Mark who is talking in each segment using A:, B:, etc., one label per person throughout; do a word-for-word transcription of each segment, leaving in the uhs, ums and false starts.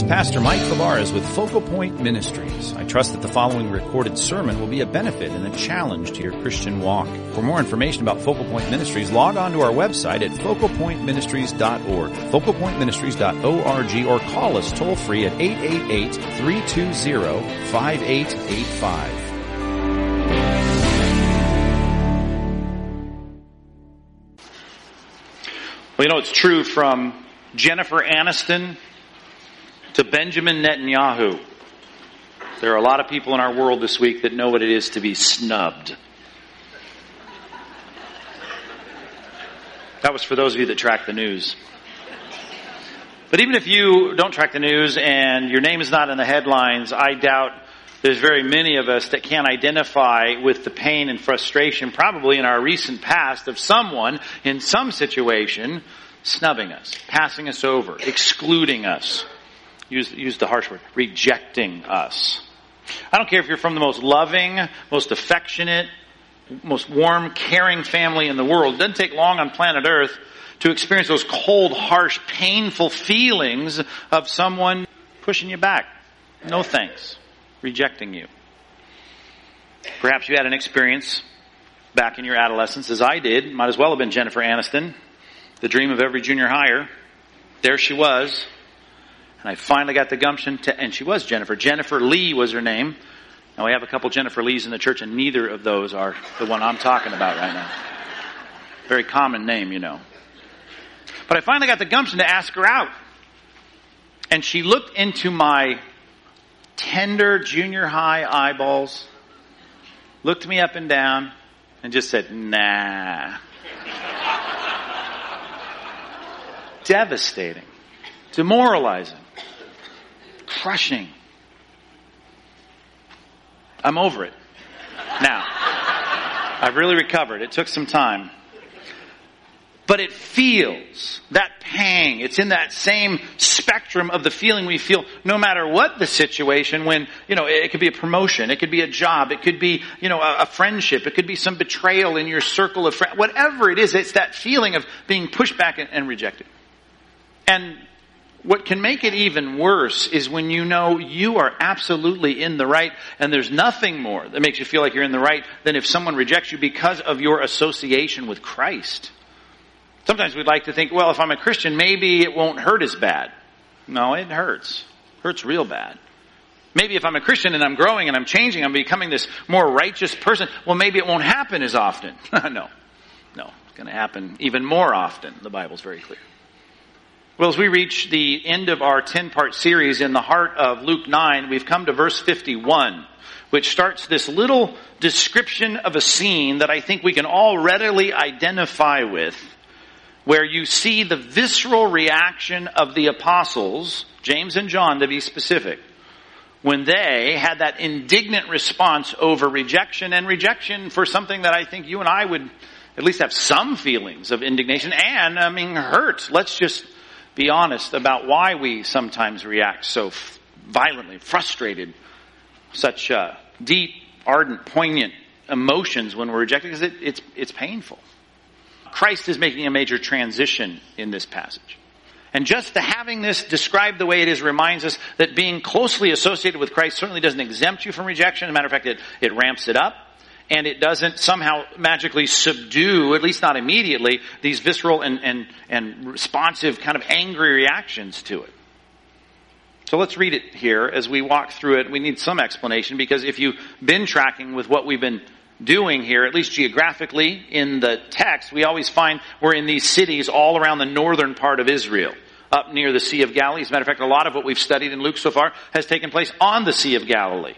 A: Pastor Mike Fabarez with Focal Point Ministries. I trust that the following recorded sermon will be a benefit and a challenge to your Christian walk. For more information about Focal Point Ministries, log on to our website at focal point ministries dot org, focal point ministries dot org, or call us toll free at eight eight eight, three two zero, five eight eight five.
B: Well, you know, it's true from Jennifer Aniston to Benjamin Netanyahu. There are a lot of people in our world this week that know what it is to be snubbed. That was for those of you that track the news. But even if you don't track the news and your name is not in the headlines, I doubt there's very many of us that can identify with the pain and frustration, probably in our recent past, of someone in some situation snubbing us, passing us over, excluding us. Use, use the harsh word, rejecting us. I don't care if you're from the most loving, most affectionate, most warm, caring family in the world. It doesn't take long on planet Earth to experience those cold, harsh, painful feelings of someone pushing you back. No thanks. Rejecting you. Perhaps you had an experience back in your adolescence, as I did. Might as well have been Jennifer Aniston, the dream of every junior higher. There she was. And I finally got the gumption to, and she was Jennifer. Jennifer Lee was her name. Now we have a couple Jennifer Lees in the church, and neither of those are the one I'm talking about right now. Very common name, you know. But I finally got the gumption to ask her out. And she looked into my tender junior high eyeballs, looked me up and down, and just said, nah. Devastating. Demoralizing. Crushing. I'm over it. Now, I've really recovered. It took some time. But it feels, that pang, it's in that same spectrum of the feeling we feel no matter what the situation when, you know, it could be a promotion, it could be a job, it could be, you know, a, a friendship, it could be some betrayal in your circle of friends, whatever it is, it's that feeling of being pushed back and, and rejected. And what can make it even worse is when you know you are absolutely in the right, and there's nothing more that makes you feel like you're in the right than if someone rejects you because of your association with Christ. Sometimes we'd like to think, well, if I'm a Christian, maybe it won't hurt as bad. No, it hurts. It hurts real bad. Maybe if I'm a Christian and I'm growing and I'm changing, I'm becoming this more righteous person, well, maybe it won't happen as often. no. No, it's going to happen even more often. The Bible's very clear. Well, as we reach the end of our ten-part series in the heart of Luke nine, we've come to verse fifty-one, which starts this little description of a scene that I think we can all readily identify with, where you see the visceral reaction of the apostles, James and John to be specific, when they had that indignant response over rejection, and rejection for something that I think you and I would at least have some feelings of indignation and, I mean, hurt. Let's just be honest about why we sometimes react so f- violently, frustrated, such uh, deep, ardent, poignant emotions when we're rejected, because it, it's, it's painful. Christ is making a major transition in this passage. And just the having this described the way it is reminds us that being closely associated with Christ certainly doesn't exempt you from rejection. As a matter of fact, it, it ramps it up. And it doesn't somehow magically subdue, at least not immediately, these visceral and, and, and responsive kind of angry reactions to it. So let's read it here as we walk through it. We need some explanation, because if you've been tracking with what we've been doing here, at least geographically in the text, we always find we're in these cities all around the northern part of Israel, up near the Sea of Galilee. As a matter of fact, a lot of what we've studied in Luke so far has taken place on the Sea of Galilee.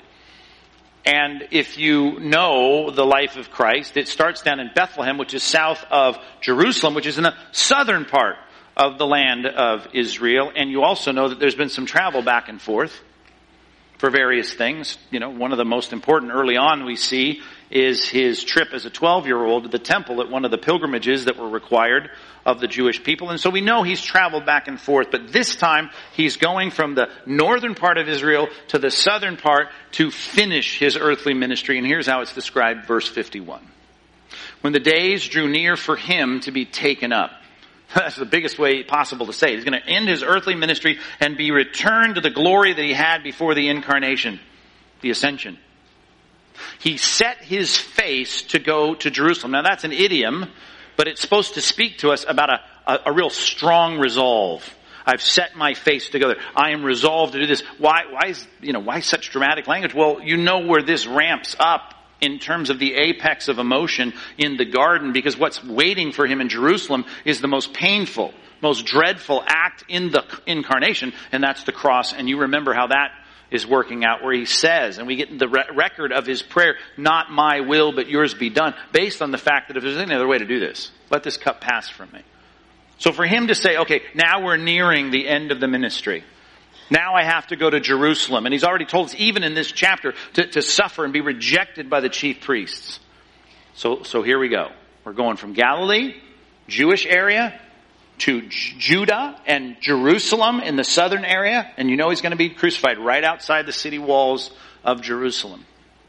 B: And if you know the life of Christ, it starts down in Bethlehem, which is south of Jerusalem, which is in the southern part of the land of Israel. And you also know that there's been some travel back and forth for various things. You know, one of the most important early on we see is his trip as a twelve-year-old to the temple at one of the pilgrimages that were required of the Jewish people. And so we know he's traveled back and forth, but this time he's going from the northern part of Israel to the southern part to finish his earthly ministry. And here's how it's described, verse fifty-one. When the days drew near for him to be taken up, That's the biggest way possible to say it. He's going to end his earthly ministry and be returned to the glory that he had before the incarnation, the ascension. He set his face to go to Jerusalem. Now that's an idiom, but it's supposed to speak to us about a, a, a real strong resolve. I've set my face to go there. I am resolved to do this. Why, why is, you know, why such dramatic language? Well, you know where this ramps up in terms of the apex of emotion in the garden, because what's waiting for him in Jerusalem is the most painful, most dreadful act in the incarnation, and that's the cross. And you remember how that is working out, where he says, and we get the re- record of his prayer, not my will, but yours be done, based on the fact that if there's any other way to do this, let this cup pass from me. So for him to say, okay, now we're nearing the end of the ministry. Now I have to go to Jerusalem. And he's already told us, even in this chapter, to, to suffer and be rejected by the chief priests. So, so here we go. We're going from Galilee, Jewish area, to J- Judah and Jerusalem in the southern area. And you know he's going to be crucified right outside the city walls of Jerusalem.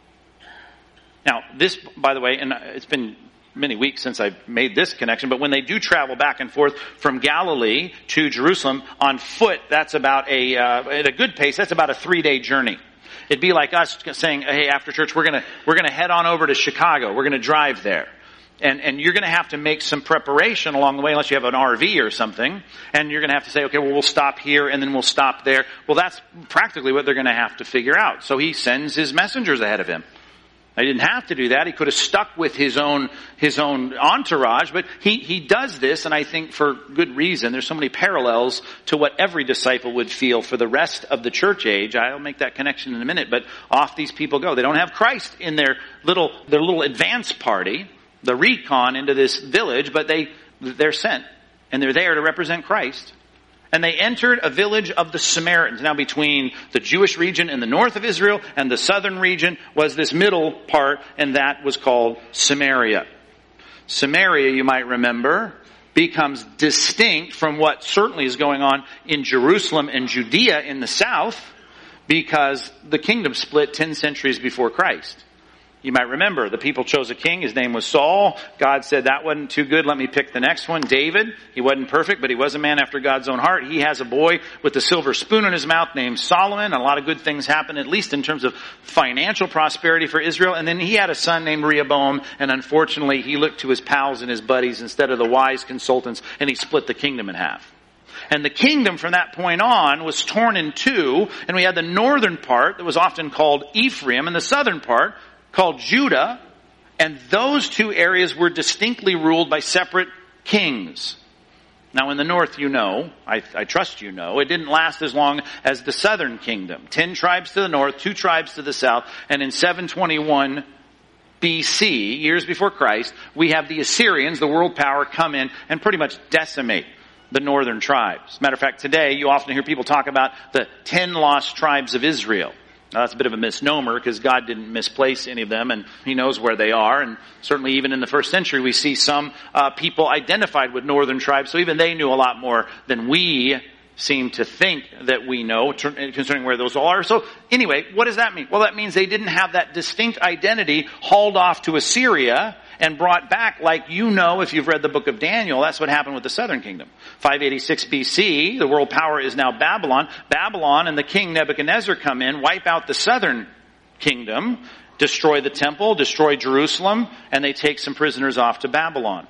B: Now, this, by the way, and it's been many weeks since I made this connection, but when they do travel back and forth from Galilee to Jerusalem on foot, that's about a, uh, at a good pace, that's about a three-day journey. It'd be like us saying, hey, after church, we're gonna, we're gonna head on over to Chicago. We're gonna drive there. And, and you're gonna have to make some preparation along the way, unless you have an R V or something. And you're gonna have to say, okay, well, we'll stop here and then we'll stop there. Well, that's practically what they're gonna have to figure out. So he sends his messengers ahead of him. He didn't have to do that. He could have stuck with his own, his own entourage, but he, he does this, and I think for good reason. There's so many parallels to what every disciple would feel for the rest of the church age. I'll make that connection in a minute, but off these people go. They don't have Christ in their little, their little advance party, the recon into this village, but they, they're sent, and they're there to represent Christ. And they entered a village of the Samaritans. Now between the Jewish region in the north of Israel and the southern region was this middle part, and that was called Samaria. Samaria, you might remember, becomes distinct from what certainly is going on in Jerusalem and Judea in the south, because the kingdom split ten centuries before Christ. You might remember, the people chose a king. His name was Saul. God said, that wasn't too good. Let me pick the next one. David. He wasn't perfect, but he was a man after God's own heart. He has a boy with a silver spoon in his mouth named Solomon. And a lot of good things happened, at least in terms of financial prosperity for Israel. And then he had a son named Rehoboam. And unfortunately, he looked to his pals and his buddies instead of the wise consultants. And he split the kingdom in half. And the kingdom from that point on was torn in two. And we had the northern part that was often called Ephraim, and the southern part called Judah, and those two areas were distinctly ruled by separate kings. Now in the north, you know, I, I trust you know, it didn't last as long as the southern kingdom. Ten tribes to the north, two tribes to the south, and in seven twenty-one B C, years before Christ, we have the Assyrians, the world power, come in and pretty much decimate the northern tribes. Matter of fact, today you often hear people talk about the ten lost tribes of Israel. Now that's a bit of a misnomer, because God didn't misplace any of them, and He knows where they are. And certainly even in the first century we see some uh, people identified with northern tribes, so even they knew a lot more than we seem to think that we know concerning where those all are. So anyway, what does that mean? Well, that means they didn't have that distinct identity hauled off to Assyria and brought back, like you know if you've read the book of Daniel. That's what happened with the southern kingdom. five eighty-six B C, the world power is now Babylon. Babylon and the king Nebuchadnezzar come in, wipe out the southern kingdom, destroy the temple, destroy Jerusalem, and they take some prisoners off to Babylon.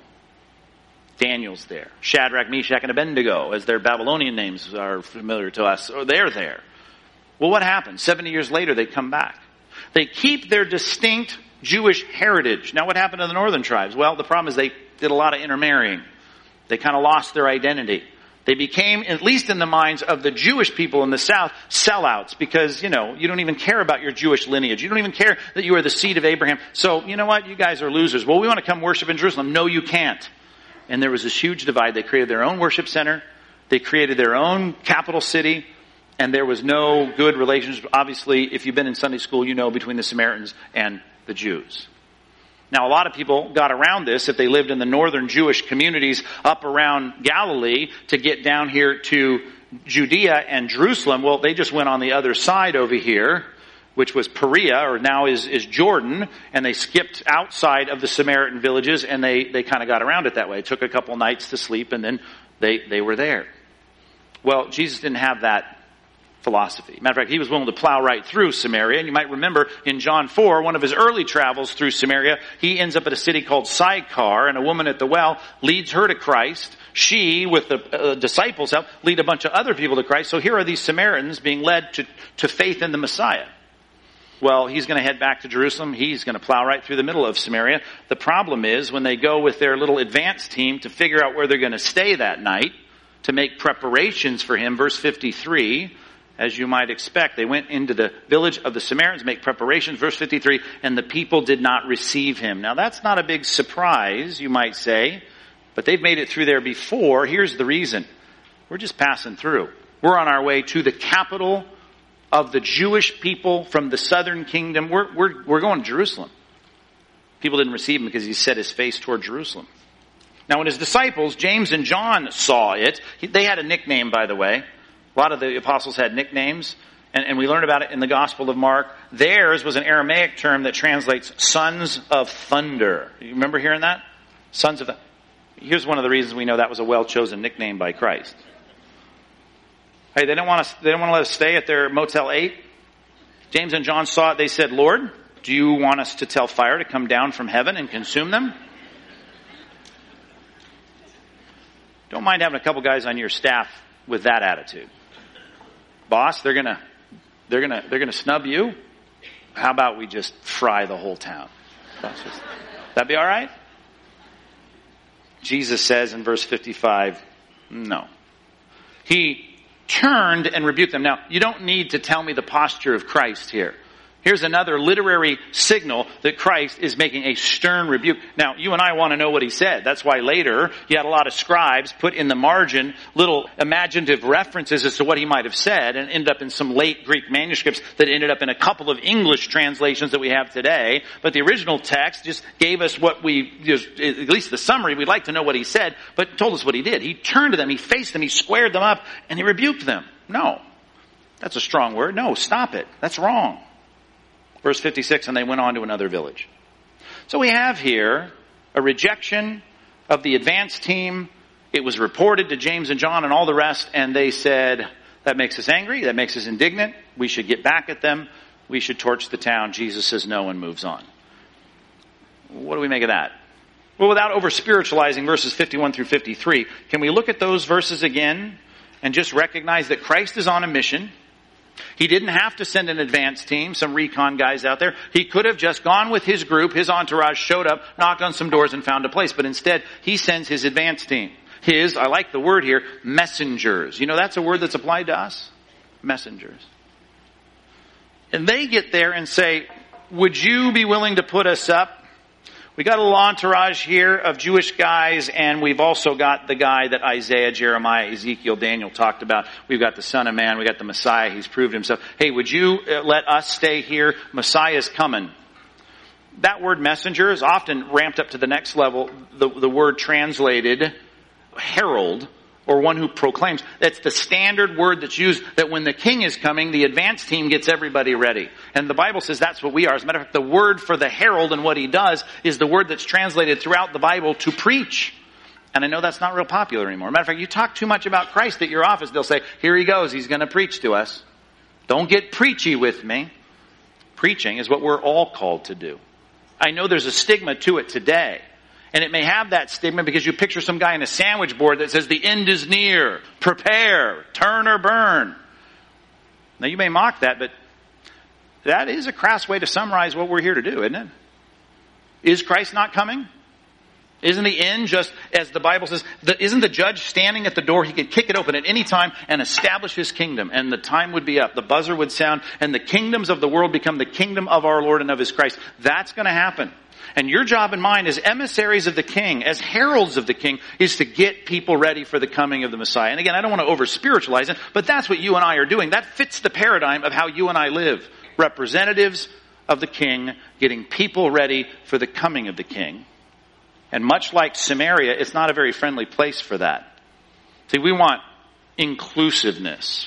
B: Daniel's there. Shadrach, Meshach, and Abednego, as their Babylonian names are familiar to us, or they're there. Well, what happens? seventy years later, they come back. They keep their distinct Jewish heritage. Now, what happened to the northern tribes? Well, the problem is they did a lot of intermarrying. They kind of lost their identity. They became, at least in the minds of the Jewish people in the south, sellouts, because, you know, you don't even care about your Jewish lineage. You don't even care that you are the seed of Abraham. So, you know what? You guys are losers. Well, we want to come worship in Jerusalem. No, you can't. And there was this huge divide. They created their own worship center. They created their own capital city. And there was no good relationship. Obviously, if you've been in Sunday school, you know, between the Samaritans and the Jews. Now, a lot of people got around this if they lived in the northern Jewish communities up around Galilee to get down here to Judea and Jerusalem. Well, they just went on the other side over here, which was Perea, or now is, is Jordan, and they skipped outside of the Samaritan villages, and they, they kind of got around it that way. It took a couple nights to sleep, and then They, they were there. Well, Jesus didn't have that philosophy. Matter of fact, he was willing to plow right through Samaria. And you might remember in John four, one of his early travels through Samaria, he ends up at a city called Sychar, and a woman at the well leads her to Christ. She, with the uh, disciples' help, lead a bunch of other people to Christ. So here are these Samaritans being led to, to faith in the Messiah. Well, he's going to head back to Jerusalem. He's going to plow right through the middle of Samaria. The problem is when they go with their little advance team to figure out where they're going to stay that night, to make preparations for him, verse fifty-three, as you might expect, they went into the village of the Samaritans to make preparations, verse fifty-three, and the people did not receive him. Now that's not a big surprise, you might say, but they've made it through there before. Here's the reason. We're just passing through. We're on our way to the capital of the Jewish people from the southern kingdom. We're, we're, we're going to Jerusalem. People didn't receive him because he set his face toward Jerusalem. Now when his disciples, James and John, saw it, they had a nickname, by the way. A lot of the apostles had nicknames, and, and we learned about it in the Gospel of Mark. Theirs was an Aramaic term that translates sons of thunder. You remember hearing that? Sons of thunder. Here's one of the reasons we know that was a well-chosen nickname by Christ. Hey, they don't want us, they don't want to let us stay at their Motel eight. James and John saw it. They said, Lord, do you want us to tell fire to come down from heaven and consume them? Don't mind having a couple guys on your staff with that attitude. Boss, they're gonna, they're gonna, they're gonna snub you. How about we just fry the whole town? Just, that'd be all right? Jesus says in verse fifty-five, no. He turned and rebuked them. Now, you don't need to tell me the posture of Christ here. Here's another literary signal that Christ is making a stern rebuke. Now, you and I want to know what he said. That's why later you had a lot of scribes put in the margin little imaginative references as to what he might have said, and ended up in some late Greek manuscripts that ended up in a couple of English translations that we have today. But the original text just gave us what we, just, at least the summary, we'd like to know what he said, but told us what he did. He turned to them, he faced them, he squared them up, and he rebuked them. No. That's a strong word. No, stop it. That's wrong. Verse fifty-six, and they went on to another village. So we have here a rejection of the advance team. It was reported to James and John and all the rest, and they said, that makes us angry, that makes us indignant, we should get back at them, we should torch the town. Jesus says no and moves on. What do we make of that? Well, without over-spiritualizing verses fifty-one through fifty-three, can we look at those verses again and just recognize that Christ is on a mission? He didn't have to send an advance team, some recon guys out there. He could have just gone with his group, his entourage, showed up, knocked on some doors and found a place. But instead, he sends his advance team. His, I like the word here, messengers. You know, that's a word that's applied to us. Messengers. And they get there and say, would you be willing to put us up? We got a little entourage here of Jewish guys, and we've also got the guy that Isaiah, Jeremiah, Ezekiel, Daniel talked about. We've got the Son of Man. We got the Messiah. He's proved himself. Hey, would you let us stay here? Messiah's coming. That word messenger is often ramped up to the next level. The, the word translated herald, or one who proclaims. That's the standard word that's used, that when the king is coming, the advance team gets everybody ready. And the Bible says that's what we are. As a matter of fact, the word for the herald and what he does is the word that's translated throughout the Bible to preach. And I know that's not real popular anymore. As a matter of fact, you talk too much about Christ at your office, they'll say, here he goes, he's going to preach to us. Don't get preachy with me. Preaching is what we're all called to do. I know there's a stigma to it today. And it may have that stigma because you picture some guy in a sandwich board that says the end is near, prepare, turn or burn. Now you may mock that, but that is a crass way to summarize what we're here to do, isn't it? Is Christ not coming? Isn't the end just, as the Bible says, the, isn't the judge standing at the door? He could kick it open at any time and establish his kingdom, and the time would be up. The buzzer would sound, and the kingdoms of the world become the kingdom of our Lord and of his Christ. That's going to happen. And your job and mine as emissaries of the king, as heralds of the king, is to get people ready for the coming of the Messiah. And again, I don't want to over-spiritualize it, but that's what you and I are doing. That fits the paradigm of how you and I live. Representatives of the king, getting people ready for the coming of the king. And much like Samaria, it's not a very friendly place for that. See, we want inclusiveness.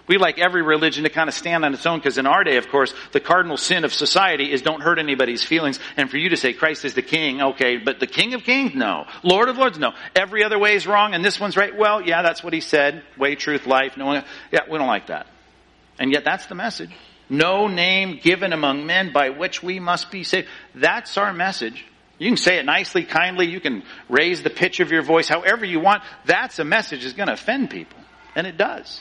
B: We like every religion to kind of stand on its own, because in our day, of course, the cardinal sin of society is don't hurt anybody's feelings. And for you to say Christ is the king, okay, but the King of Kings? No. Lord of Lords? No. Every other way is wrong and this one's right? Well, yeah, that's what he said. Way, truth, life. No one, yeah, we don't like that. And yet that's the message. No name given among men by which we must be saved. That's our message. You can say it nicely, kindly. You can raise the pitch of your voice however you want. That's a message that's going to offend people. And it does.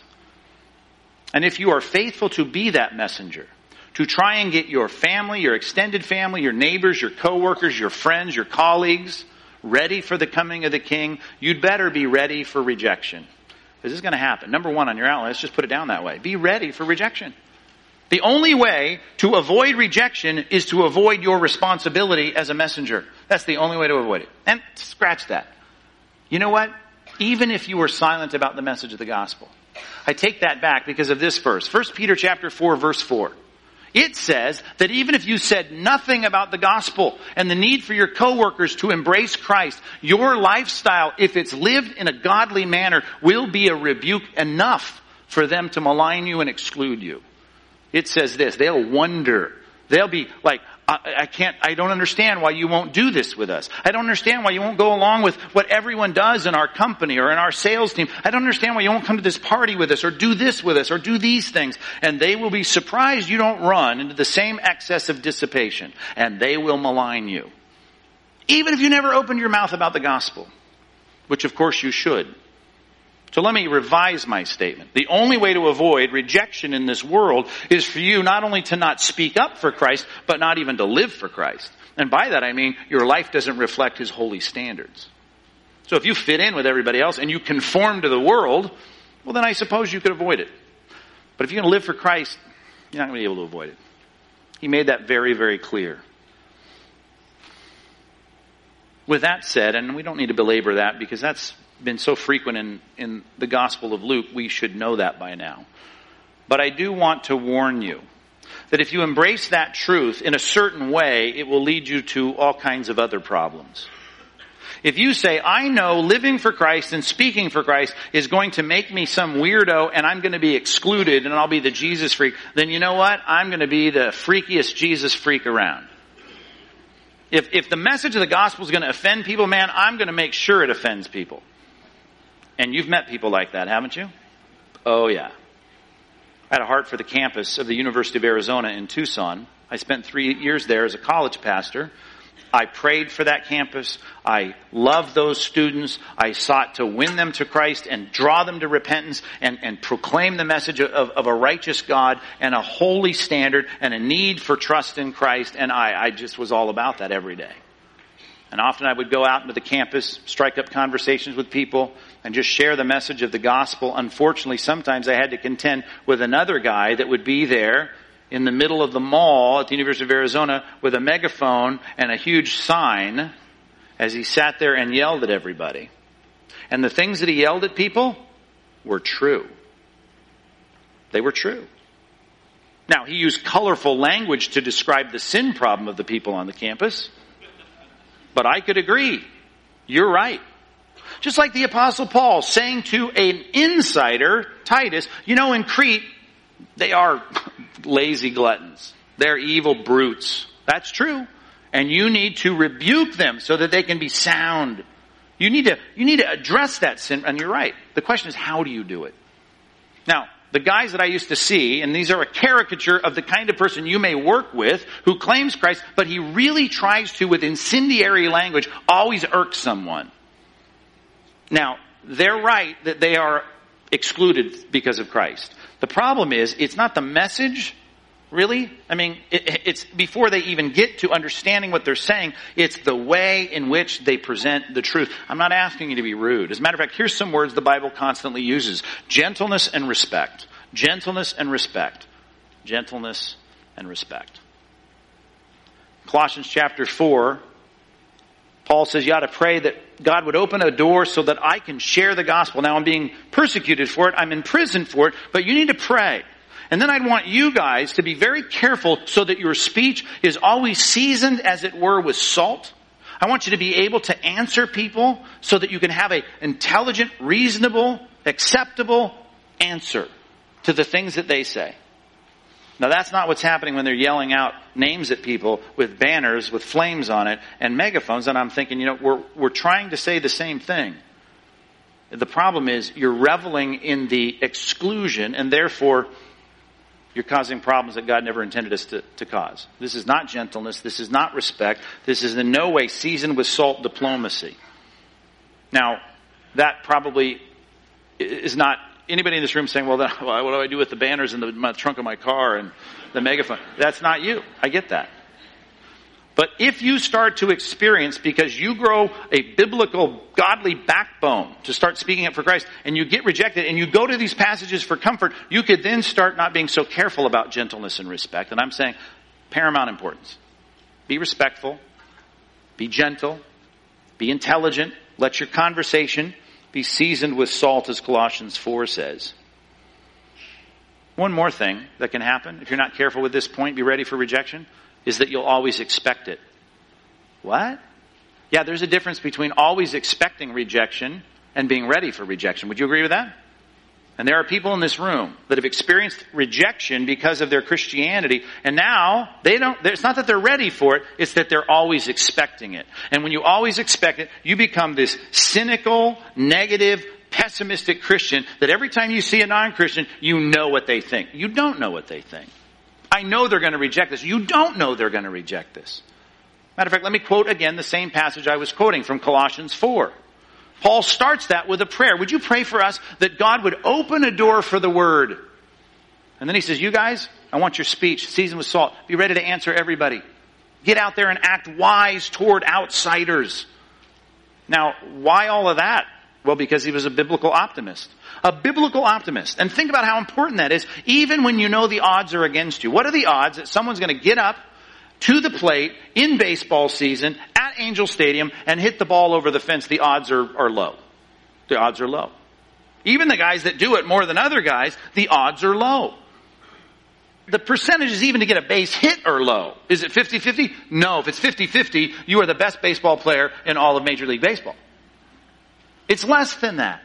B: And if you are faithful to be that messenger, to try and get your family, your extended family, your neighbors, your coworkers, your friends, your colleagues ready for the coming of the King, you'd better be ready for rejection. Because this is going to happen. Number one on your outline, let's just put it down that way. Be ready for rejection. The only way to avoid rejection is to avoid your responsibility as a messenger. That's the only way to avoid it. And scratch that. You know what? Even if you were silent about the message of the gospel, I take that back because of this verse. First Peter chapter four, verse four. It says that even if you said nothing about the gospel and the need for your coworkers to embrace Christ, your lifestyle, if it's lived in a godly manner, will be a rebuke enough for them to malign you and exclude you. It says this, they'll wonder. They'll be like, I, I can't, I don't understand why you won't do this with us. I don't understand why you won't go along with what everyone does in our company or in our sales team. I don't understand why you won't come to this party with us or do this with us or do these things. And they will be surprised you don't run into the same excess of dissipation. And they will malign you. Even if you never opened your mouth about the gospel. Which of course you should. So let me revise my statement. The only way to avoid rejection in this world is for you not only to not speak up for Christ, but not even to live for Christ. And by that I mean your life doesn't reflect His holy standards. So if you fit in with everybody else and you conform to the world, well then I suppose you could avoid it. But if you're going to live for Christ, you're not going to be able to avoid it. He made that very, very clear. With that said, and we don't need to belabor that because that's been so frequent in, in the Gospel of Luke, we should know that by now. But I do want to warn you that if you embrace that truth in a certain way, it will lead you to all kinds of other problems. If you say, I know living for Christ and speaking for Christ is going to make me some weirdo and I'm going to be excluded and I'll be the Jesus freak, then you know what? I'm going to be the freakiest Jesus freak around. If, if the message of the gospel is going to offend people, man, I'm going to make sure it offends people. And you've met people like that, haven't you? Oh, yeah. I had a heart for the campus of the University of Arizona in Tucson. I spent three years there as a college pastor. I prayed for that campus. I loved those students. I sought to win them to Christ and draw them to repentance and, and proclaim the message of, of a righteous God and a holy standard and a need for trust in Christ. And I, I just was all about that every day. And often I would go out into the campus, strike up conversations with people, and just share the message of the gospel. Unfortunately, sometimes I had to contend with another guy that would be there in the middle of the mall at the University of Arizona with a megaphone and a huge sign as he sat there and yelled at everybody. And the things that he yelled at people were true. They were true. Now, he used colorful language to describe the sin problem of the people on the campus. But I could agree. You're right. Just like the Apostle Paul saying to an insider, Titus, you know, in Crete, they are lazy gluttons. They're evil brutes. That's true. And you need to rebuke them so that they can be sound. You need to, you need to address that sin. And you're right. The question is, how do you do it? Now, the guys that I used to see, and these are a caricature of the kind of person you may work with who claims Christ, but he really tries to, with incendiary language, always irk someone. Now, they're right that they are excluded because of Christ. The problem is, it's not the message, really. I mean, it, it's before they even get to understanding what they're saying, it's the way in which they present the truth. I'm not asking you to be rude. As a matter of fact, here's some words the Bible constantly uses. Gentleness and respect. Gentleness and respect. Gentleness and respect. Colossians chapter four, Paul says you ought to pray that God would open a door so that I can share the gospel. Now I'm being persecuted for it. I'm in prison for it. But you need to pray. And then I'd want you guys to be very careful so that your speech is always seasoned, as it were, with salt. I want you to be able to answer people so that you can have an intelligent, reasonable, acceptable answer to the things that they say. Now that's not what's happening when they're yelling out names at people with banners with flames on it and megaphones. And I'm thinking, you know, we're, we're trying to say the same thing. The problem is you're reveling in the exclusion, and therefore you're causing problems that God never intended us to, to cause. This is not gentleness. This is not respect. This is in no way seasoned with salt diplomacy. Now, that probably is not anybody in this room saying, well, then, what do I do with the banners in the my trunk of my car and the megaphone? That's not you. I get that. But if you start to experience, because you grow a biblical, godly backbone to start speaking up for Christ, and you get rejected, and you go to these passages for comfort, you could then start not being so careful about gentleness and respect. And I'm saying paramount importance. Be respectful. Be gentle. Be intelligent. Let your conversation be seasoned with salt, as Colossians four says. One more thing that can happen, if you're not careful with this point, be ready for rejection, is that you'll always expect it. What? Yeah, there's a difference between always expecting rejection and being ready for rejection. Would you agree with that? And there are people in this room that have experienced rejection because of their Christianity, and now they don't, it's not that they're ready for it, it's that they're always expecting it. And when you always expect it, you become this cynical, negative, pessimistic Christian that every time you see a non-Christian, you know what they think. You don't know what they think. I know they're going to reject this. You don't know they're going to reject this. Matter of fact, let me quote again the same passage I was quoting from Colossians four. Paul starts that with a prayer. Would you pray for us that God would open a door for the word? And then he says, you guys, I want your speech seasoned with salt. Be ready to answer everybody. Get out there and act wise toward outsiders. Now, why all of that? Well, because he was a biblical optimist. A biblical optimist. And think about how important that is, even when you know the odds are against you. What are the odds that someone's going to get up to the plate in baseball season at Angel Stadium and hit the ball over the fence? The odds are, are low. The odds are low. Even the guys that do it more than other guys, the odds are low. The percentages even to get a base hit are low. Is it fifty-fifty? No. If it's fifty-fifty, you are the best baseball player in all of Major League Baseball. It's less than that.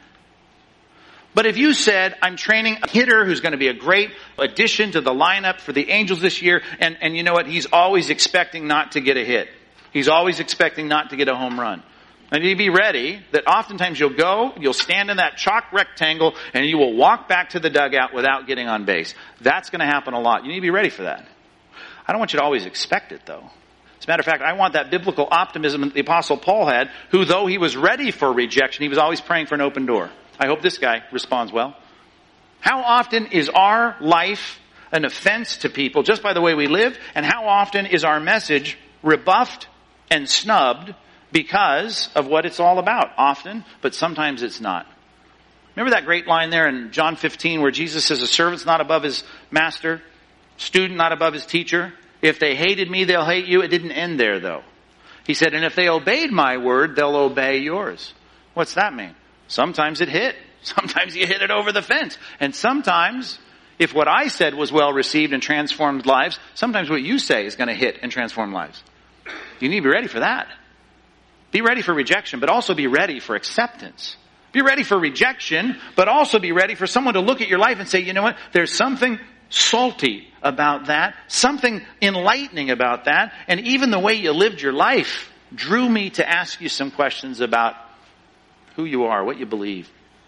B: But if you said, I'm training a hitter who's going to be a great addition to the lineup for the Angels this year, and, and you know what? He's always expecting not to get a hit. He's always expecting not to get a home run. And you be ready that oftentimes you'll go, you'll stand in that chalk rectangle, and you will walk back to the dugout without getting on base. That's going to happen a lot. You need to be ready for that. I don't want you to always expect it, though. As a matter of fact, I want that biblical optimism that the Apostle Paul had, who, though he was ready for rejection, he was always praying for an open door. I hope this guy responds well. How often is our life an offense to people just by the way we live? And how often is our message rebuffed and snubbed because of what it's all about? Often, but sometimes it's not. Remember that great line there in John fifteen where Jesus says, a servant's not above his master, student not above his teacher. If they hated me, they'll hate you. It didn't end there, though. He said, and if they obeyed my word, they'll obey yours. What's that mean? Sometimes it hit. Sometimes you hit it over the fence. And sometimes, if what I said was well received and transformed lives, sometimes what you say is going to hit and transform lives. You need to be ready for that. Be ready for rejection, but also be ready for acceptance. Be ready for rejection, but also be ready for someone to look at your life and say, you know what? There's something salty about that, something enlightening about that, and even the way you lived your life drew me to ask you some questions about who you are, what you believe.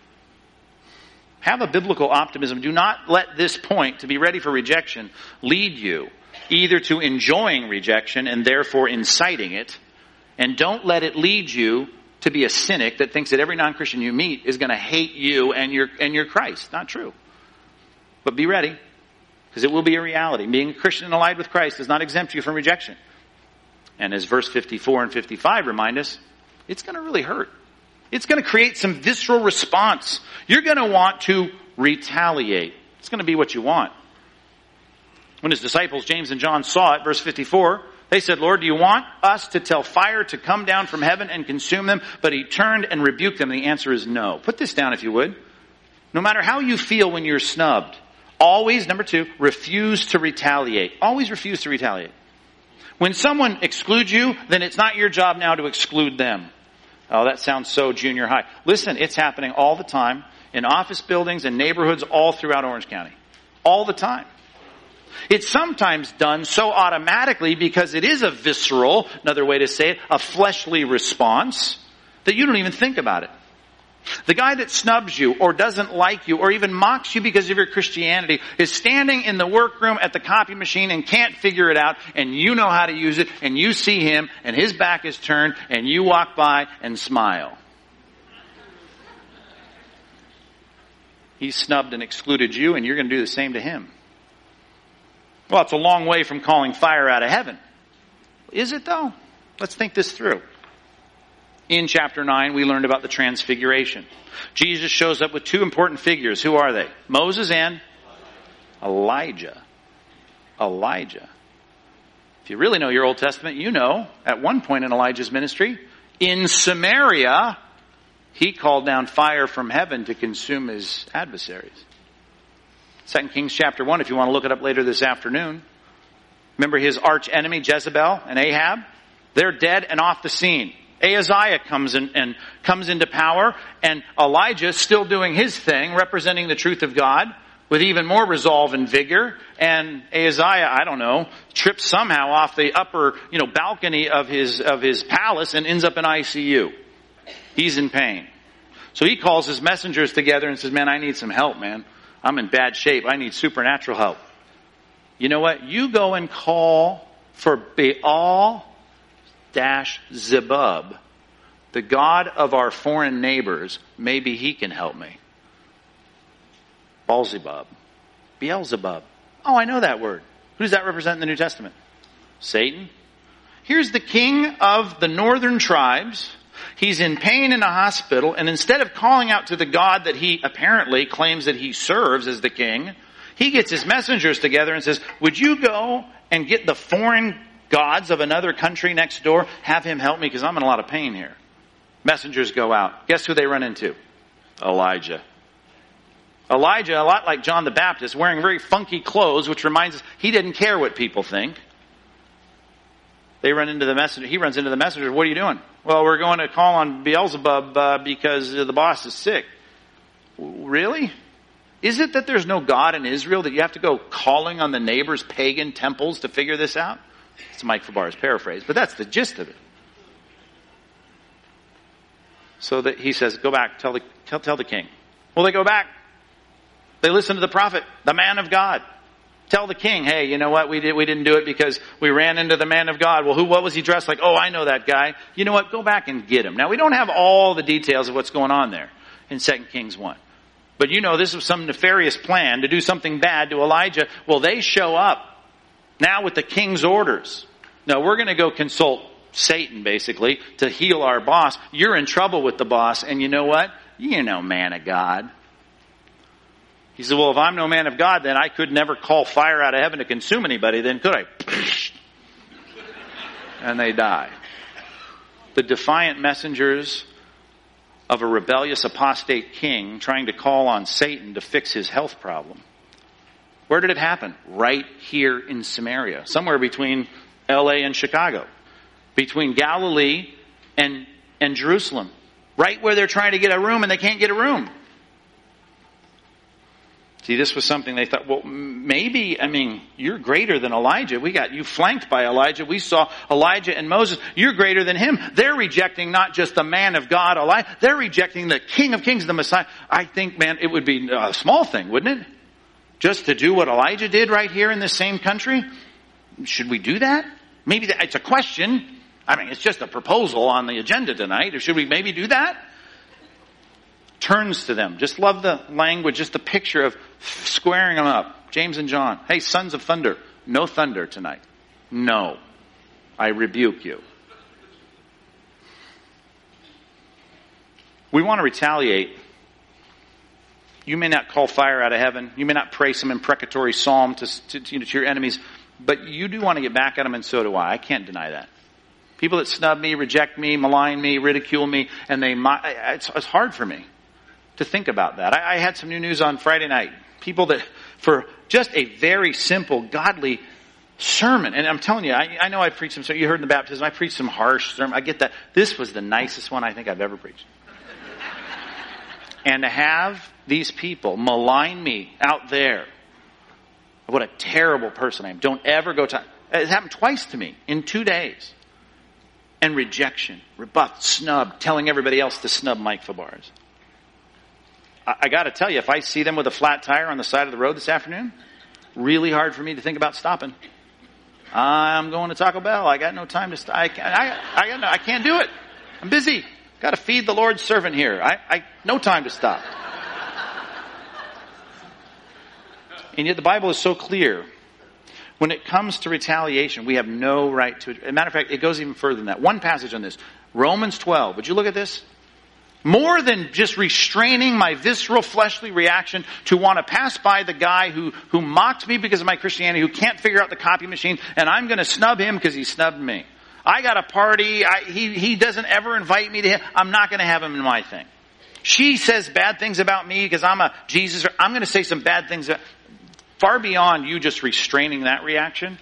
B: Have a biblical optimism. Do not let this point, to be ready for rejection, lead you either to enjoying rejection and therefore inciting it, and don't let it lead you to be a cynic that thinks that every non-Christian you meet is going to hate you and your and your Christ. Not true. But be ready, because it will be a reality. Being a Christian and allied with Christ does not exempt you from rejection. And as verse fifty-four and fifty-five remind us, it's going to really hurt. It's going to create some visceral response. You're going to want to retaliate. It's going to be what you want. When his disciples, James and John, saw it, verse fifty-four, they said, Lord, do you want us to tell fire to come down from heaven and consume them? But he turned and rebuked them. And the answer is no. Put this down if you would. No matter how you feel when you're snubbed, always, number two, refuse to retaliate. Always refuse to retaliate. When someone excludes you, then it's not your job now to exclude them. Oh, that sounds so junior high. Listen, it's happening all the time in office buildings and neighborhoods all throughout Orange County. all the time. It's sometimes done so automatically because it is a visceral, another way to say it, a fleshly response, that you don't even think about it. The guy that snubs you or doesn't like you or even mocks you because of your Christianity is standing in the workroom at the copy machine and can't figure it out, and you know how to use it, and you see him and his back is turned and you walk by and smile. He snubbed and excluded you, and you're going to do the same to him. Well, it's a long way from calling fire out of heaven. Is it though? Let's think this through. In chapter nine, we learned about the transfiguration. Jesus shows up with two important figures. Who are they? Moses and Elijah. Elijah. If you really know your Old Testament, you know at one point in Elijah's ministry, in Samaria, he called down fire from heaven to consume his adversaries. Second Kings chapter one, if you want to look it up later this afternoon. Remember his arch enemy Jezebel and Ahab? They're dead and off the scene. Ahaziah comes in and comes into power, and Elijah is still doing his thing, representing the truth of God with even more resolve and vigor. And Ahaziah, I don't know, trips somehow off the upper, you know, balcony of his of his palace and ends up in I C U. He's in pain. So he calls his messengers together and says, "Man, I need some help, man. I'm in bad shape. I need supernatural help. You know what? You go and call for Baal dash Zebub, the god of our foreign neighbors. Maybe he can help me." Beelzebub. Beelzebub. Oh, I know that word. Who does that represent in the New Testament? Satan. Here's the king of the northern tribes. He's in pain in a hospital, and instead of calling out to the God that he apparently claims that he serves as the king, he gets his messengers together and says, "Would you go and get the foreign gods of another country next door? Have him help me because I'm in a lot of pain here." Messengers go out. Guess who they run into? Elijah. Elijah, a lot like John the Baptist, wearing very funky clothes, which reminds us he didn't care what people think. They run into the messenger. He runs into the messenger. "What are you doing?" "Well, we're going to call on Beelzebub uh, because the boss is sick." Really? Is it that there's no God in Israel that you have to go calling on the neighbor's pagan temples to figure this out? It's Mike Fabar's paraphrase, but that's the gist of it. So that he says, "Go back, tell the tell, tell the king." Well, they go back. They listen to the prophet, the man of God. Tell the king, "Hey, you know what? We did we didn't do it because we ran into the man of God." "Well, who? What was he dressed like?" "Oh, I know that guy." "You know what? Go back and get him." Now, we don't have all the details of what's going on there in Second Kings one. But you know, this was some nefarious plan to do something bad to Elijah. Well, they show up now with the king's orders. "No, we're going to go consult Satan, basically, to heal our boss. You're in trouble with the boss, and you know what? You're no man of God." He said, "Well, if I'm no man of God, then I could never call fire out of heaven to consume anybody, then could I?" And they die. The defiant messengers of a rebellious apostate king trying to call on Satan to fix his health problem. Where did it happen? Right here in Samaria. Somewhere between L A and Chicago. Between Galilee and, and Jerusalem. Right where they're trying to get a room and they can't get a room. See, this was something they thought, well, maybe, I mean, you're greater than Elijah. We got you flanked by Elijah. We saw Elijah and Moses. You're greater than him. They're rejecting not just the man of God, Elijah. They're rejecting the King of Kings, the Messiah. I think, man, it would be a small thing, wouldn't it? Just to do what Elijah did right here in this same country? Should we do that? Maybe that, it's a question. I mean, it's just a proposal on the agenda tonight. Or should we maybe do that? Turns to them. Just love the language, just the picture of squaring them up. James and John. "Hey, sons of thunder. No thunder tonight. No. I rebuke you." We want to retaliate. You may not call fire out of heaven. You may not pray some imprecatory psalm to, to, to your enemies. But you do want to get back at them, and so do I. I can't deny that. People that snub me, reject me, malign me, ridicule me, and they, it's, it's hard for me to think about that. I, I had some new news on Friday night. People that, for just a very simple, godly sermon, and I'm telling you, I, I know I preached some, so you heard in the baptism, I preached some harsh sermon. I get that. This was the nicest one I think I've ever preached. And to have these people malign me out there What a terrible person I am. Don't ever go to... It happened twice to me in two days. And rejection, rebuffed, snubbed, telling everybody else to snub Mike Fabarez. I, I got to tell you, if I see them with a flat tire on the side of the road this afternoon, really hard for me to think about stopping. I'm going to Taco Bell. I got no time to stop. I, I, I, got no, I can't do it. I'm busy. Got to feed the Lord's servant here. I, I no time to stop. And yet the Bible is so clear. When it comes to retaliation, we have no right to it. As a matter of fact, it goes even further than that. One passage on this. Romans twelve. Would you look at this? More than just restraining my visceral fleshly reaction to want to pass by the guy who, who mocked me because of my Christianity, who can't figure out the copy machine, and I'm going to snub him because he snubbed me. I got a party. I, he, he doesn't ever invite me to him. I'm not going to have him in my thing. She says bad things about me because I'm a Jesus. I'm going to say some bad things. Far beyond you just restraining that reaction.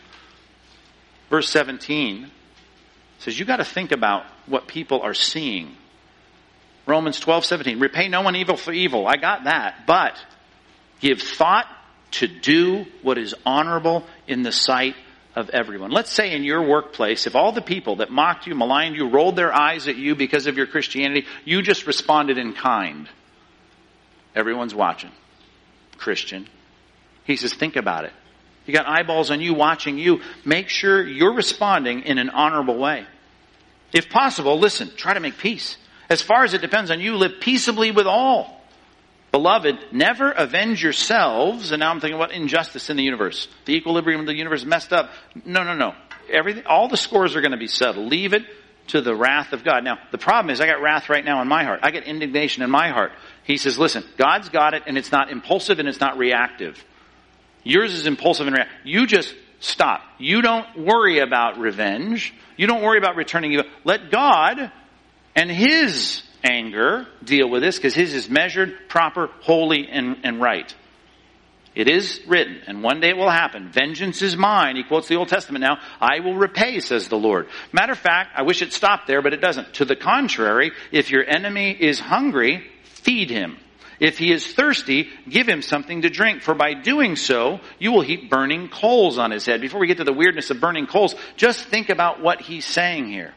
B: Verse seventeen says you got to think about what people are seeing. Romans twelve seventeen. Repay no one evil for evil. I got that. But give thought to do what is honorable in the sight of everyone. Let's say in your workplace, if all the people that mocked you, maligned you, rolled their eyes at you because of your Christianity, you just responded in kind. Everyone's watching. Christian. He says, think about it. You got eyeballs on you watching you. Make sure you're responding in an honorable way. If possible, listen, try to make peace. As far as it depends on you, live peaceably with all. Beloved, never avenge yourselves. And now I'm thinking about injustice in the universe. The equilibrium of the universe messed up. No, no, no. Everything, all the scores are going to be settled. Leave it to the wrath of God. Now, the problem is I got wrath right now in my heart. I get indignation in my heart. He says, listen, God's got it and it's not impulsive and it's not reactive. Yours is impulsive and reactive. You just stop. You don't worry about revenge. You don't worry about returning evil. Let God and His anger deal with this because His is measured, proper, holy, and, and right. It is written, and one day it will happen. Vengeance is mine. He quotes the Old Testament now. I will repay, says the Lord. Matter of fact, I wish it stopped there, but it doesn't. To the contrary, if your enemy is hungry, feed him. If he is thirsty, give him something to drink, for by doing so, you will heap burning coals on his head. Before we get to the weirdness of burning coals, just think about what he's saying here.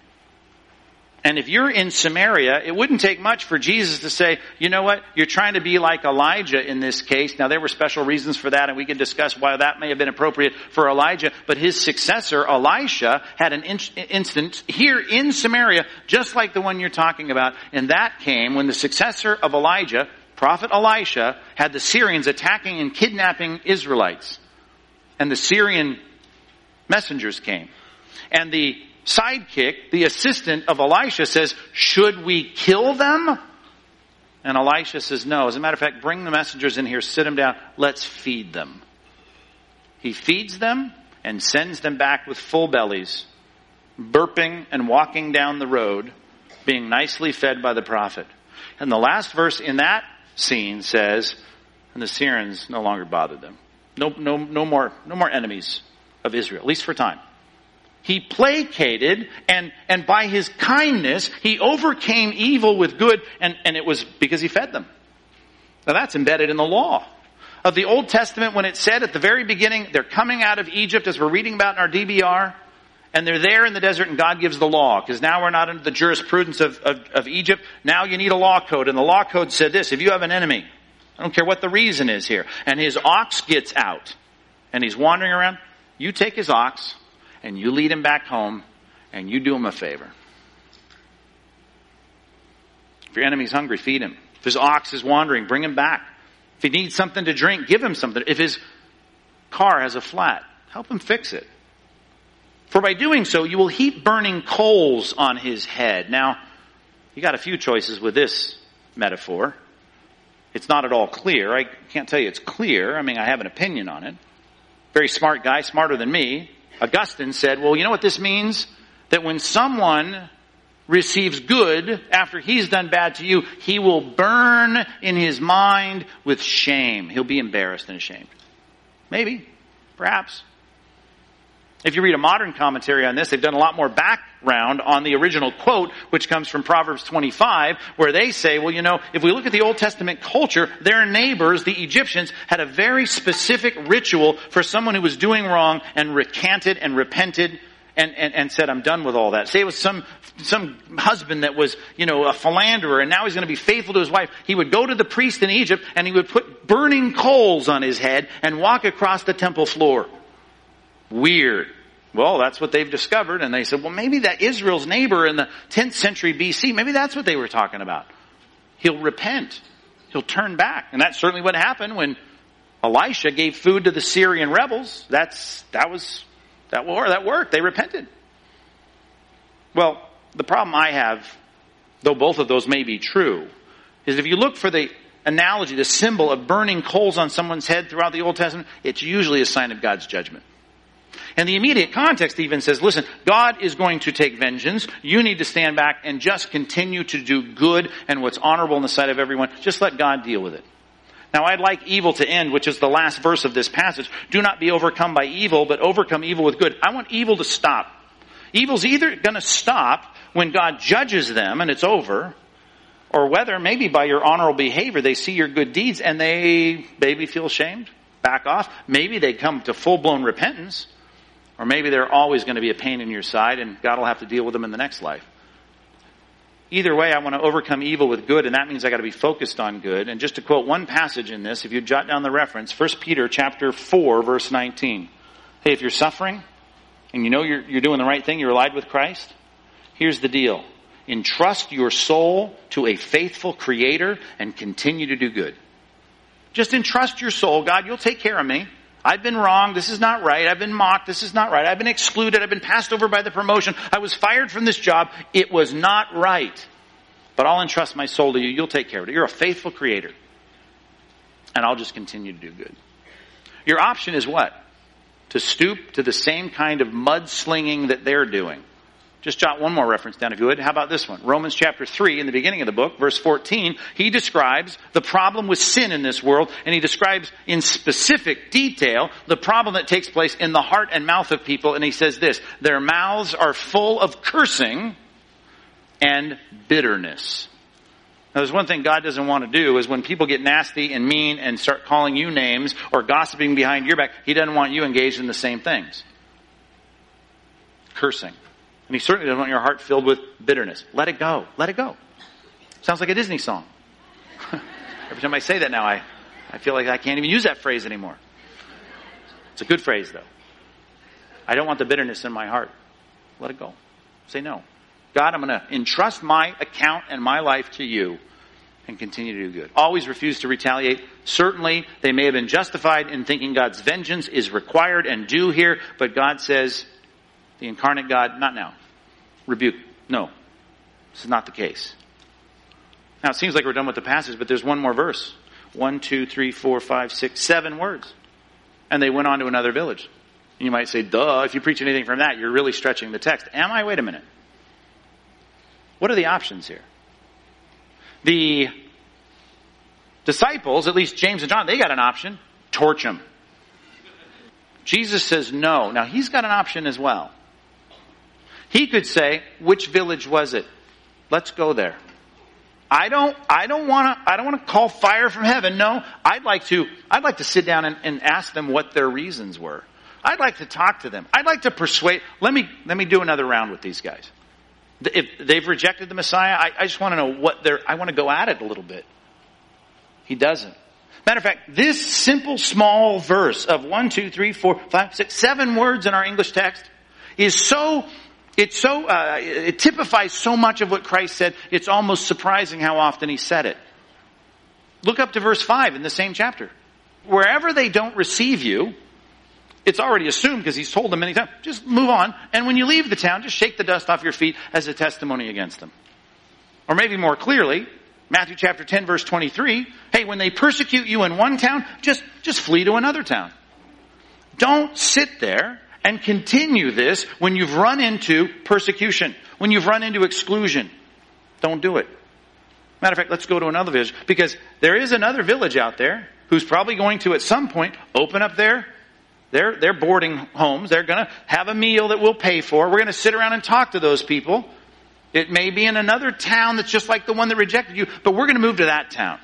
B: And if you're in Samaria, it wouldn't take much for Jesus to say, you know what, you're trying to be like Elijah in this case. Now, there were special reasons for that, and we can discuss why that may have been appropriate for Elijah. But his successor, Elisha, had an in- instance here in Samaria, just like the one you're talking about. And that came when the successor of Elijah, Prophet Elisha, had the Syrians attacking and kidnapping Israelites. And the Syrian messengers came. And the sidekick, the assistant of Elisha, says, should we kill them? And Elisha says, no. As a matter of fact, bring the messengers in here, sit them down, let's feed them. He feeds them and sends them back with full bellies, burping and walking down the road, being nicely fed by the prophet. And the last verse in that scene says, and the Syrians no longer bothered them. No, no, no more, no more enemies of Israel, at least for time. He placated, and, and by his kindness, he overcame evil with good, and, and it was because he fed them. Now that's embedded in the law of the Old Testament when it said at the very beginning, they're coming out of Egypt, as we're reading about in our D B R, and they're there in the desert, and God gives the law, because now we're not under the jurisprudence of, of, of Egypt. Now you need a law code, and the law code said this: if you have an enemy, I don't care what the reason is here, and his ox gets out, and he's wandering around, you take his ox, and you lead him back home, and you do him a favor. If your enemy's hungry, feed him. If his ox is wandering, bring him back. If he needs something to drink, give him something. If his car has a flat, help him fix it. For by doing so, you will heap burning coals on his head. Now, you got a few choices with this metaphor. It's not at all clear. I can't tell you it's clear. I mean, I have an opinion on it. Very smart guy, smarter than me. Augustine said, well, you know what this means? That when someone receives good after he's done bad to you, he will burn in his mind with shame. He'll be embarrassed and ashamed. Maybe. Perhaps. If you read a modern commentary on this, they've done a lot more background on the original quote, which comes from Proverbs twenty-five, where they say, well, you know, if we look at the Old Testament culture, their neighbors, the Egyptians, had a very specific ritual for someone who was doing wrong and recanted and repented and, and, and said, I'm done with all that. Say it was some, some husband that was, you know, a philanderer, and now he's going to be faithful to his wife. He would go to the priest in Egypt and he would put burning coals on his head and walk across the temple floor. Weird. Well, that's what they've discovered. And they said, well, maybe that Israel's neighbor in the tenth century B C, maybe that's what they were talking about. He'll repent. He'll turn back. And that's certainly what happened when Elisha gave food to the Syrian rebels. That's, that was, that war, that worked. They repented. Well, the problem I have, though both of those may be true, is if you look for the analogy, the symbol of burning coals on someone's head throughout the Old Testament, it's usually a sign of God's judgment. And the immediate context even says, listen, God is going to take vengeance. You need to stand back and just continue to do good and what's honorable in the sight of everyone. Just let God deal with it. Now, I'd like evil to end, which is the last verse of this passage. Do not be overcome by evil, but overcome evil with good. I want evil to stop. Evil's either going to stop when God judges them and it's over, or whether maybe by your honorable behavior they see your good deeds and they maybe feel ashamed, back off. Maybe they come to full-blown repentance. Or maybe they're always going to be a pain in your side and God will have to deal with them in the next life. Either way, I want to overcome evil with good, and that means I got to be focused on good. And just to quote one passage in this, if you jot down the reference, First Peter chapter four, verse nineteen. Hey, if you're suffering and you know you're, you're doing the right thing, you're allied with Christ, here's the deal. Entrust your soul to a faithful Creator and continue to do good. Just entrust your soul. God, you'll take care of me. I've been wrong. This is not right. I've been mocked. This is not right. I've been excluded. I've been passed over by the promotion. I was fired from this job. It was not right. But I'll entrust my soul to you. You'll take care of it. You're a faithful Creator. And I'll just continue to do good. Your option is what? To stoop to the same kind of mudslinging that they're doing. Just jot one more reference down if you would. How about this one? Romans chapter three, in the beginning of the book, verse fourteen, he describes the problem with sin in this world, and he describes in specific detail the problem that takes place in the heart and mouth of people, and he says this, their mouths are full of cursing and bitterness. Now, there's one thing God doesn't want to do is when people get nasty and mean and start calling you names or gossiping behind your back, he doesn't want you engaged in the same things. Cursing. And he certainly doesn't want your heart filled with bitterness. Let it go. Let it go. Sounds like a Disney song. Every time I say that now, I, I feel like I can't even use that phrase anymore. It's a good phrase, though. I don't want the bitterness in my heart. Let it go. Say no. God, I'm going to entrust my account and my life to you and continue to do good. Always refuse to retaliate. Certainly, they may have been justified in thinking God's vengeance is required and due here, but God says, the incarnate God, not now. Rebuke. No. This is not the case. Now, it seems like we're done with the passage, but there's one more verse. One, two, three, four, five, six, seven words. And they went on to another village. And you might say, duh, if you preach anything from that, you're really stretching the text. Am I? Wait a minute. What are the options here? The disciples, at least James and John, they got an option. Torch him. Jesus says no. Now, he's got an option as well. He could say, which village was it? Let's go there. I don't, I don't want to, I don't want to call fire from heaven. No, I'd like to, I'd like to sit down and, and ask them what their reasons were. I'd like to talk to them. I'd like to persuade, let me, let me do another round with these guys. If they've rejected the Messiah, I, I just want to know what they're, I want to go at it a little bit. He doesn't. Matter of fact, this simple small verse of one, two, three, four, five, six, seven words in our English text is so, it's so, uh, it typifies so much of what Christ said, it's almost surprising how often he said it. Look up to verse five in the same chapter. Wherever they don't receive you, it's already assumed because he's told them many times, just move on. And when you leave the town, just shake the dust off your feet as a testimony against them. Or maybe more clearly, Matthew chapter ten verse twenty-three, hey, when they persecute you in one town, just, just flee to another town. Don't sit there and continue this when you've run into persecution, when you've run into exclusion. Don't do it. Matter of fact, let's go to another village, because there is another village out there who's probably going to at some point open up their They're, they're boarding homes. They're going to have a meal that we'll pay for. We're going to sit around and talk to those people. It may be in another town that's just like the one that rejected you, but we're going to move to that town.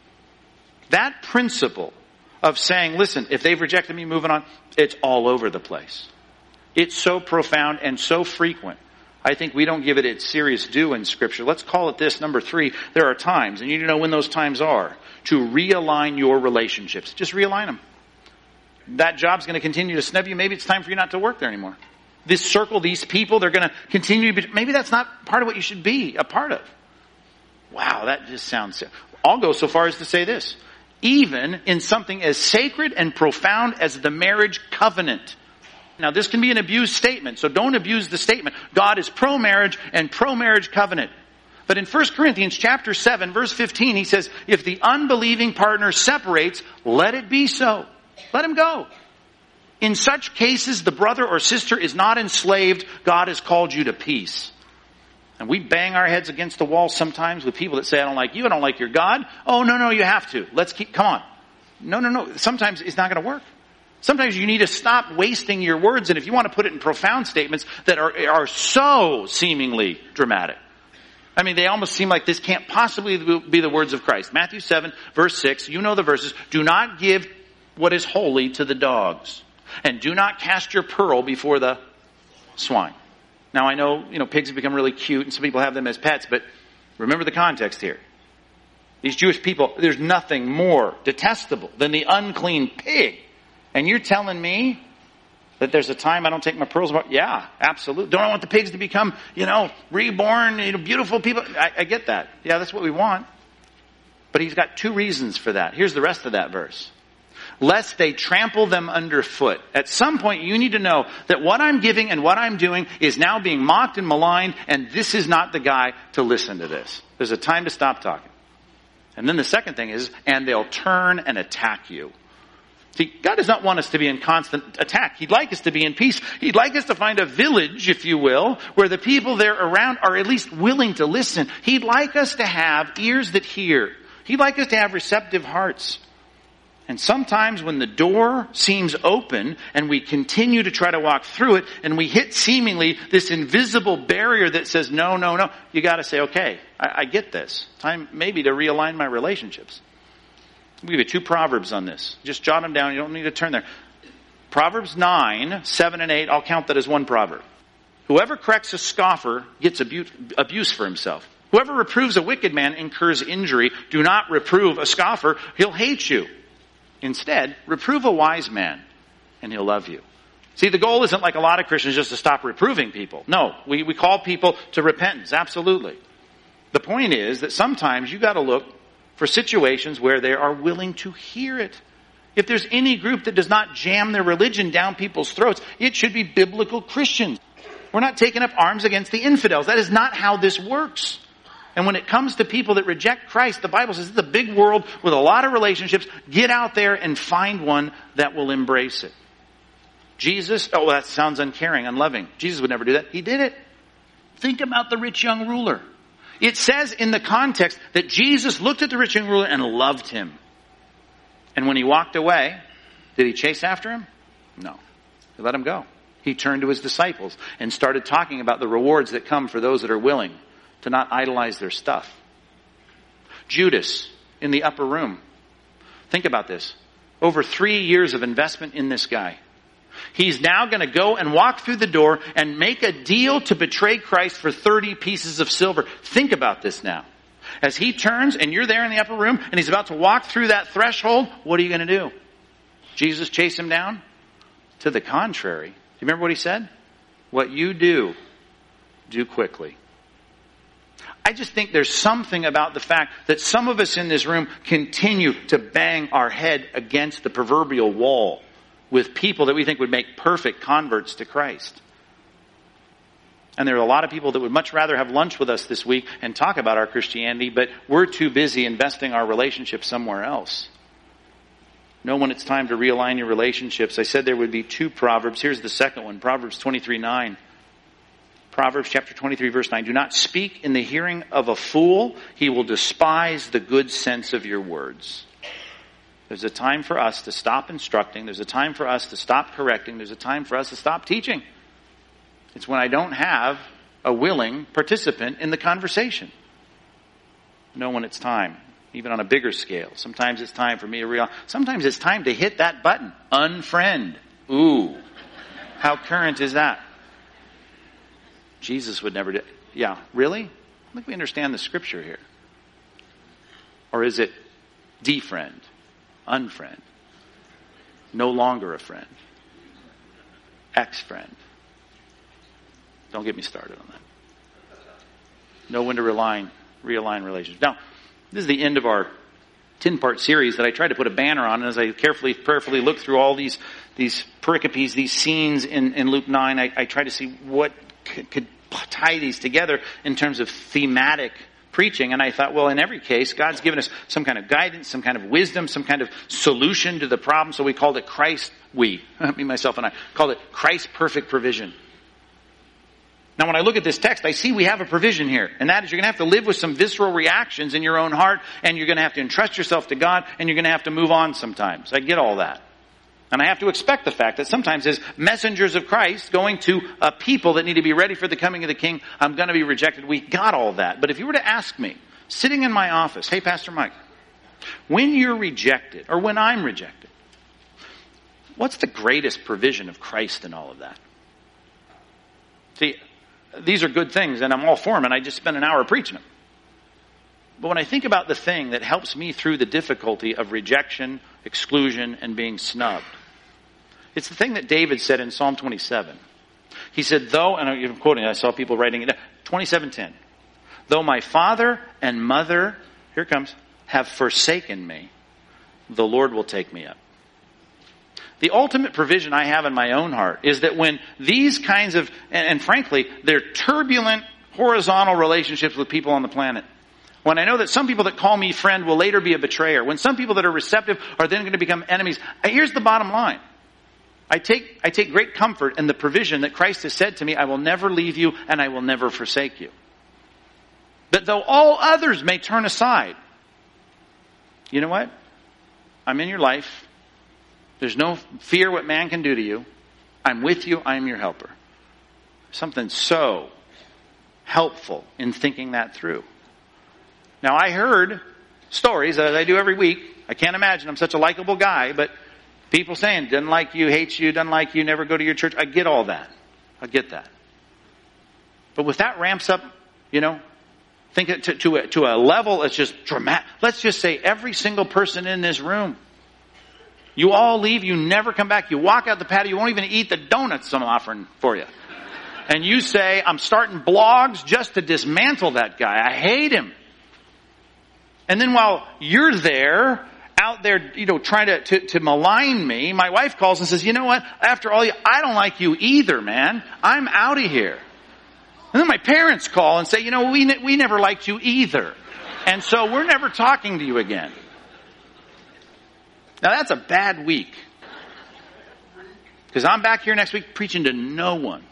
B: That principle of saying, listen, if they've rejected me, moving on, it's all over the place. It's so profound and so frequent. I think we don't give it its serious due in Scripture. Let's call it this. Number three, there are times, and you need to know when those times are, to realign your relationships. Just realign them. That job's going to continue to snub you. Maybe it's time for you not to work there anymore. This circle, these people, they're going to continue to be, maybe that's not part of what you should be a part of. Wow, that just sounds, I'll go so far as to say this. Even in something as sacred and profound as the marriage covenant. Now this can be an abused statement, so don't abuse the statement. God is pro-marriage and pro-marriage covenant. But in First Corinthians chapter seven, verse fifteen, he says, if the unbelieving partner separates, let it be so. Let him go. In such cases, the brother or sister is not enslaved. God has called you to peace. And we bang our heads against the wall sometimes with people that say, I don't like you, I don't like your God. Oh, no, no, you have to. Let's keep, come on. No, no, no. Sometimes it's not going to work. Sometimes you need to stop wasting your words. And if you want to put it in profound statements that are, are so seemingly dramatic. I mean, they almost seem like this can't possibly be the words of Christ. Matthew seven, verse six, you know the verses. Do not give what is holy to the dogs. And do not cast your pearl before the swine. Now I know, you know, pigs have become really cute and some people have them as pets, but remember the context here. These Jewish people, there's nothing more detestable than the unclean pig. And you're telling me that there's a time I don't take my pearls apart? Yeah, absolutely. Don't I want the pigs to become, you know, reborn, you know, beautiful people? I, I get that. Yeah, that's what we want. But he's got two reasons for that. Here's the rest of that verse. Lest they trample them underfoot. At some point you need to know that what I'm giving and what I'm doing is now being mocked and maligned, and this is not the guy to listen to this. There's a time to stop talking. And then the second thing is, and they'll turn and attack you. See, God does not want us to be in constant attack. He'd like us to be in peace. He'd like us to find a village, if you will, where the people there around are at least willing to listen. He'd like us to have ears that hear. He'd like us to have receptive hearts. And sometimes when the door seems open and we continue to try to walk through it and we hit seemingly this invisible barrier that says, no, no, no, you got to say, okay, I, I get this. Time maybe to realign my relationships. I'll give you two proverbs on this. Just jot them down. You don't need to turn there. Proverbs nine, seven and eight, I'll count that as one proverb. Whoever corrects a scoffer gets abuse, abuse for himself. Whoever reproves a wicked man incurs injury. Do not reprove a scoffer. He'll hate you. Instead, reprove a wise man, and he'll love you. See, the goal isn't like a lot of Christians just to stop reproving people. No, we, we call people to repentance, absolutely. The point is that sometimes you got to look for situations where they are willing to hear it. If there's any group that does not jam their religion down people's throats, it should be biblical Christians. We're not taking up arms against the infidels. That is not how this works. And when it comes to people that reject Christ, the Bible says it's a big world with a lot of relationships. Get out there and find one that will embrace it. Jesus, oh, that sounds uncaring, unloving. Jesus would never do that. He did it. Think about the rich young ruler. It says in the context that Jesus looked at the rich young ruler and loved him. And when he walked away, did he chase after him? No. He let him go. He turned to his disciples and started talking about the rewards that come for those that are willing to not idolize their stuff. Judas in the upper room. Think about this. Over three years of investment in this guy. He's now going to go and walk through the door and make a deal to betray Christ for thirty pieces of silver. Think about this now. As he turns and you're there in the upper room and he's about to walk through that threshold, what are you going to do? Jesus chase him down? To the contrary. Do you remember what he said? What you do, do quickly. I just think there's something about the fact that some of us in this room continue to bang our head against the proverbial wall with people that we think would make perfect converts to Christ. And there are a lot of people that would much rather have lunch with us this week and talk about our Christianity, but we're too busy investing our relationship somewhere else. Know when it's time to realign your relationships. I said there would be two proverbs. Here's the second one, Proverbs twenty-three nine. Proverbs chapter twenty-three verse nine. Do not speak in the hearing of a fool. He will despise the good sense of your words. There's a time for us to stop instructing. There's a time for us to stop correcting. There's a time for us to stop teaching. It's when I don't have a willing participant in the conversation. Know when it's time, even on a bigger scale. Sometimes it's time for me to realize. Sometimes it's time to hit that button. Unfriend. Ooh. How current is that? Jesus would never do. Yeah, really? I think we understand the scripture here. Or is it defriend, unfriend, no longer a friend, ex-friend? Don't get me started on that. Know when to realign, realign relationships. Now, this is the end of our ten-part series that I tried to put a banner on. And as I carefully, prayerfully look through all these these pericopes, these scenes in, in Luke nine, I, I tried to see what could, could tie these together in terms of thematic preaching. And I thought, well, in every case, God's given us some kind of guidance, some kind of wisdom, some kind of solution to the problem. So we called it Christ, we, me, myself, and I, called it Christ's perfect provision. Now, when I look at this text, I see we have a provision here. And that is you're going to have to live with some visceral reactions in your own heart. And you're going to have to entrust yourself to God. And you're going to have to move on sometimes. I get all that. And I have to expect the fact that sometimes as messengers of Christ going to a people that need to be ready for the coming of the King, I'm going to be rejected. We got all that. But if you were to ask me, sitting in my office, hey, Pastor Mike, when you're rejected, or when I'm rejected, what's the greatest provision of Christ in all of that? See, these are good things, and I'm all for them, and I just spent an hour preaching them. But when I think about the thing that helps me through the difficulty of rejection, exclusion, and being snubbed, it's the thing that David said in Psalm twenty-seven. He said, though, and I'm quoting, I saw people writing it down, twenty-seven ten. Though my father and mother, here it comes, have forsaken me, the Lord will take me up. The ultimate provision I have in my own heart is that when these kinds of, and, and frankly, they're turbulent, horizontal relationships with people on the planet. When I know that some people that call me friend will later be a betrayer. When some people that are receptive are then going to become enemies. Here's the bottom line. I take, I take great comfort in the provision that Christ has said to me, I will never leave you and I will never forsake you. But though all others may turn aside, you know what? I'm in your life. There's no fear what man can do to you. I'm with you. I am your helper. Something so helpful in thinking that through. Now, I heard stories, as I do every week. I can't imagine I'm such a likable guy, but people saying, doesn't like you, hates you, doesn't like you, never go to your church. I get all that. I get that. But with that ramps up, you know, think it to, to, a, to a level that's just dramatic. Let's just say every single person in this room, you all leave, you never come back, you walk out the patio, you won't even eat the donuts I'm offering for you. And you say, I'm starting blogs just to dismantle that guy. I hate him. And then while you're there, out there, you know, trying to, to, to malign me, my wife calls and says, you know what? After all, I don't like you either, man. I'm out of here. And then my parents call and say, you know, we, we never liked you either. And so we're never talking to you again. Now that's a bad week. Because I'm back here next week preaching to no one.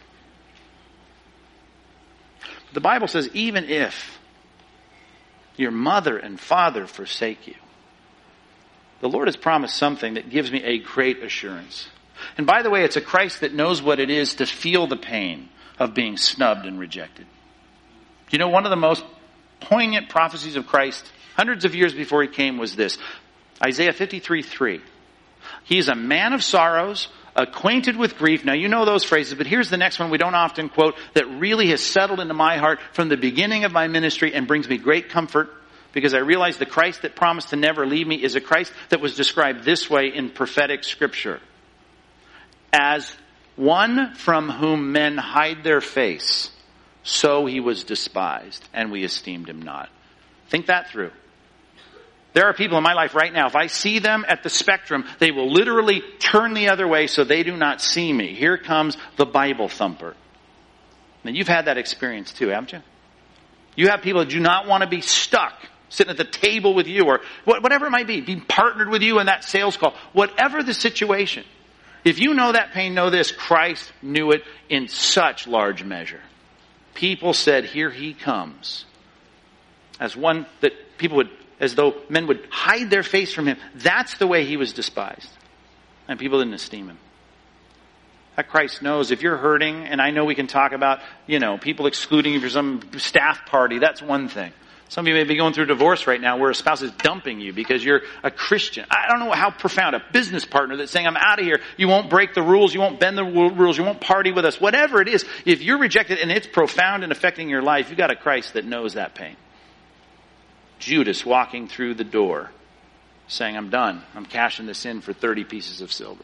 B: The Bible says, even if your mother and father forsake you, the Lord has promised something that gives me a great assurance. And by the way, it's a Christ that knows what it is to feel the pain of being snubbed and rejected. You know, one of the most poignant prophecies of Christ, hundreds of years before he came, was this. Isaiah fifty-three three. He is a man of sorrows, acquainted with grief. Now you know those phrases, but here's the next one we don't often quote that really has settled into my heart from the beginning of my ministry and brings me great comfort, because I realize the Christ that promised to never leave me is a Christ that was described this way in prophetic scripture. As one from whom men hide their face, so he was despised, and we esteemed him not. Think that through. There are people in my life right now, if I see them at the spectrum, they will literally turn the other way so they do not see me. Here comes the Bible thumper. Now you've had that experience too, haven't you? You have people that do not want to be stuck sitting at the table with you, or whatever it might be, being partnered with you in that sales call. Whatever the situation, if you know that pain, know this, Christ knew it in such large measure. People said, here he comes. As one that people would as though men would hide their face from him. That's the way he was despised. And people didn't esteem him. That Christ knows if you're hurting, and I know we can talk about, you know, people excluding you for some staff party. That's one thing. Some of you may be going through a divorce right now where a spouse is dumping you because you're a Christian. I don't know how profound. A business partner that's saying, I'm out of here. You won't break the rules. You won't bend the rules. You won't party with us. Whatever it is, if you're rejected and it's profound and affecting your life, you've got a Christ that knows that pain. Judas walking through the door saying, I'm done. I'm cashing this in for thirty pieces of silver.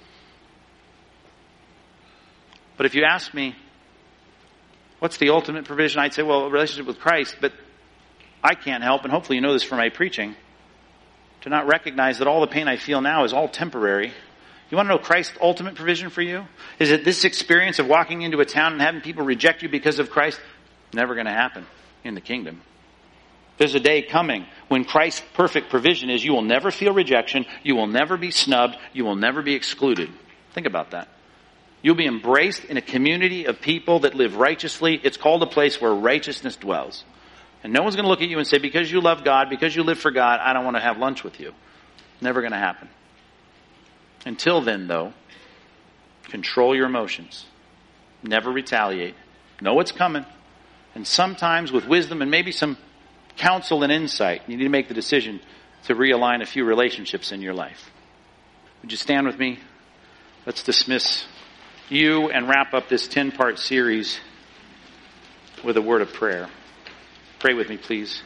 B: But if you ask me, what's the ultimate provision? I'd say, well, a relationship with Christ, but I can't help, and hopefully you know this from my preaching, to not recognize that all the pain I feel now is all temporary. You want to know Christ's ultimate provision for you? Is it this experience of walking into a town and having people reject you because of Christ? Never going to happen in the kingdom. There's a day coming when Christ's perfect provision is you will never feel rejection, you will never be snubbed, you will never be excluded. Think about that. You'll be embraced in a community of people that live righteously. It's called a place where righteousness dwells. And no one's going to look at you and say, because you love God, because you live for God, I don't want to have lunch with you. Never going to happen. Until then, though, control your emotions. Never retaliate. Know what's coming. And sometimes with wisdom and maybe some counsel and insight, you need to make the decision to realign a few relationships in your life. Would you stand with me? Let's dismiss you and wrap up this ten-part series with a word of prayer. Pray with me, please.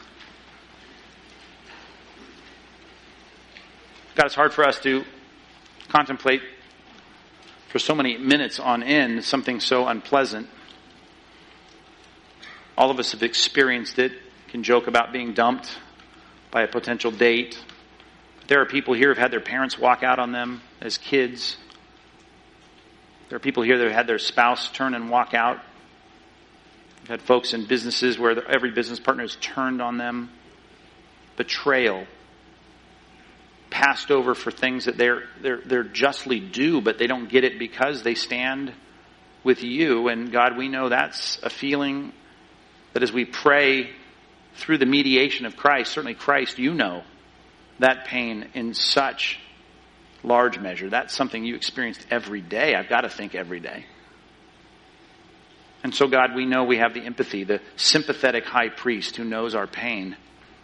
B: God, it's hard for us to contemplate for so many minutes on end something so unpleasant. All of us have experienced it. Can joke about being dumped by a potential date. There are people here who have had their parents walk out on them as kids. There are people here that have had their spouse turn and walk out. We've had folks in businesses where every business partner has turned on them. Betrayal. Passed over for things that they're, they're, they're justly due, but they don't get it because they stand with you. And God, we know that's a feeling that as we pray through the mediation of Christ, certainly Christ, you know that pain in such large measure. That's something you experienced every day. I've got to think every day. And so, God, we know we have the empathy, the sympathetic high priest who knows our pain.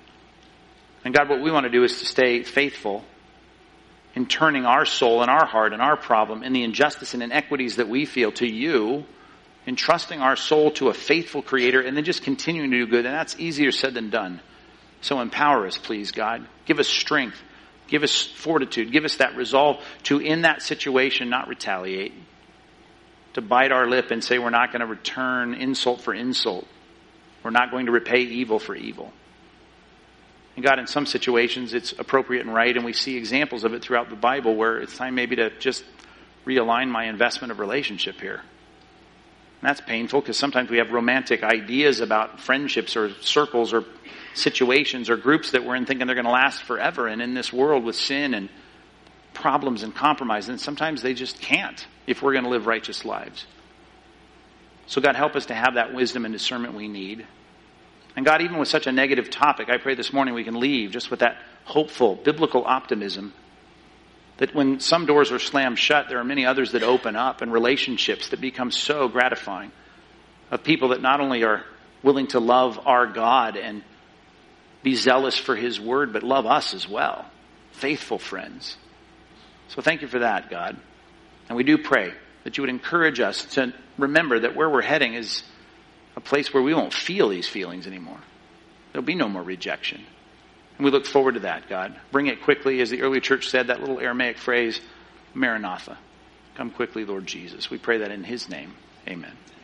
B: And God, what we want to do is to stay faithful in turning our soul and our heart and our problem and the injustice and inequities that we feel to you, entrusting our soul to a faithful Creator, and then just continuing to do good. And that's easier said than done. So empower us, please, God. Give us strength. Give us fortitude. Give us that resolve to, in that situation, not retaliate. To bite our lip and say we're not going to return insult for insult. We're not going to repay evil for evil. And God, in some situations it's appropriate and right, and we see examples of it throughout the Bible where it's time maybe to just realign my investment of relationship here. And that's painful because sometimes we have romantic ideas about friendships or circles or situations or groups that we're in thinking they're going to last forever. And in this world with sin and problems and compromise, and sometimes they just can't if we're going to live righteous lives. So God, help us to have that wisdom and discernment we need. And God, even with such a negative topic, I pray this morning we can leave just with that hopeful, biblical optimism that when some doors are slammed shut, there are many others that open up, and relationships that become so gratifying, of people that not only are willing to love our God and be zealous for His word, but love us as well. Faithful friends. So thank you for that, God. And we do pray that you would encourage us to remember that where we're heading is a place where we won't feel these feelings anymore. There'll be no more rejection. And we look forward to that, God. Bring it quickly, as the early church said, that little Aramaic phrase, Maranatha. Come quickly, Lord Jesus. We pray that in His name. Amen.